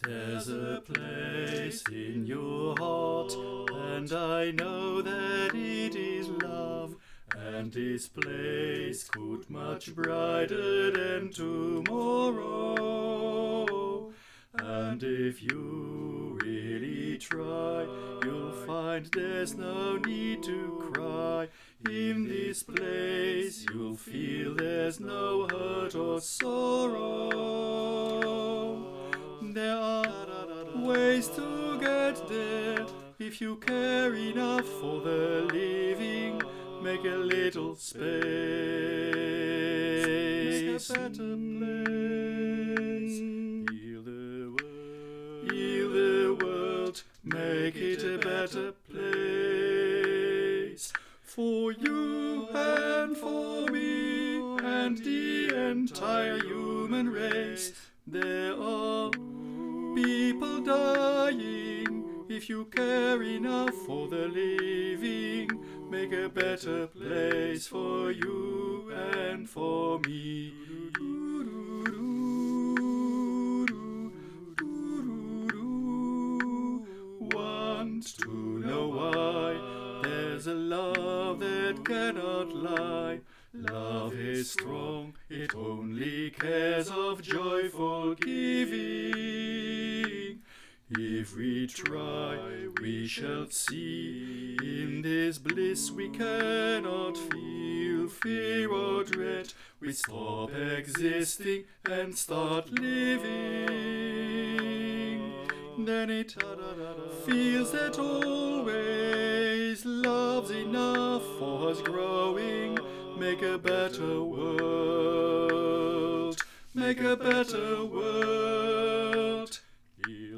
There's a place in your heart, and I know that it is love. And this place could much brighter than tomorrow. And if you really try, you'll find there's no need to cry. In this place you'll feel there's no hurt or sorrow. There are ways to get there if you care enough for the living. Make a little space, make a better place. Heal the world, make it a better place. For you and for me and the entire human race. There are people dying. If you care enough for the living, make a better place for you and for me. Want to know why? There's a love that cannot lie. Love is strong, it only cares of joyful giving. If we try, we shall see. In this bliss we cannot feel fear or dread. We stop existing and start living. Then it feels that always love's enough for us growing. Make a better world, make a better world. Heal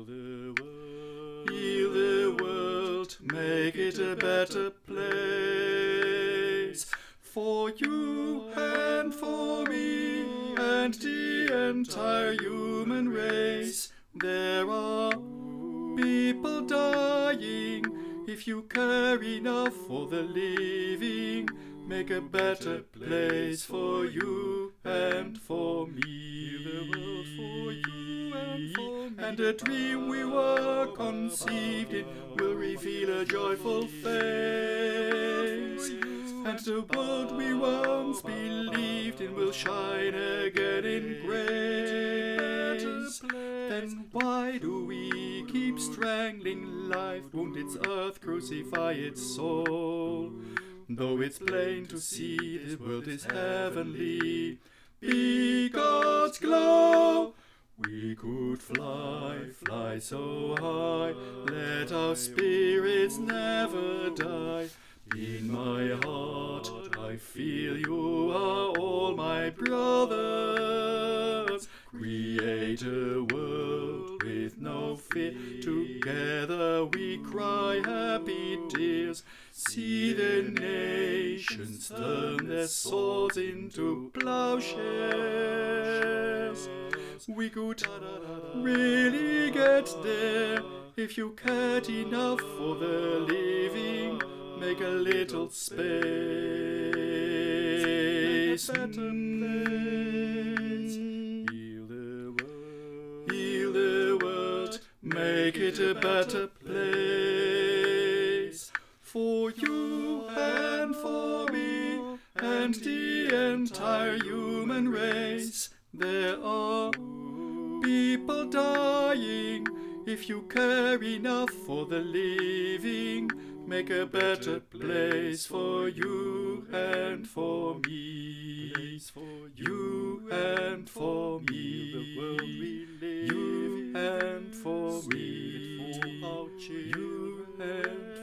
the world, make it a better place. For you and for me and the entire human race. There are people dying. If you care enough for the living, make a better place for you and for me. The world for you and for me. And the dream we were conceived in will reveal a joyful face. And the world we once believed in will shine again in grace. Then why do we keep strangling life? Won't its earth crucify its soul? Though it's plain to see this world is heavenly, be God's glow. We could fly, fly so high, let our spirits never die. In my heart I feel you are all my brothers. Create a world with no fear. Together we cry happy tears. See the nations turn their swords into plowshares. We could really get there if you cared enough for the living. Make a little space, make a better place. Heal the world, make it a better place. For you and for me and the entire human race. There are people dying. If you care enough for the living, make a better place for you and for me. You and for me. The world we live you and for me. You and